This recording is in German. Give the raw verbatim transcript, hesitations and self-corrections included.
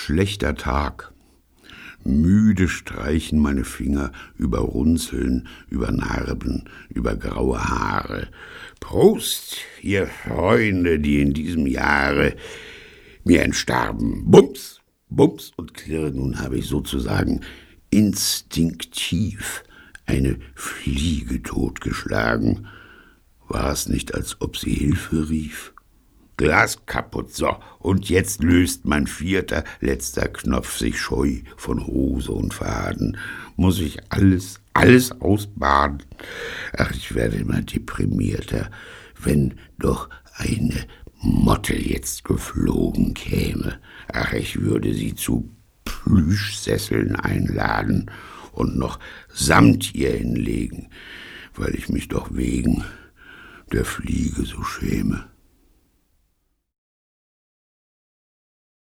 schlechter Tag. Müde streichen meine Finger über Runzeln, über Narben, über graue Haare. Prost, ihr Freunde, die in diesem Jahre mir entstarben. Bums, bums und klirr. Nun habe ich sozusagen instinktiv eine Fliege totgeschlagen. War es nicht, als ob sie Hilfe rief? Glas kaputt, so, und jetzt löst mein vierter, letzter Knopf sich scheu von Hose und Faden. Muss ich alles, alles ausbaden? Ach, ich werde immer deprimierter, wenn doch eine Motte jetzt geflogen käme. Ach, ich würde sie zu Plüschsesseln einladen und noch Samt ihr hinlegen, weil ich mich doch wegen der Fliege so schäme.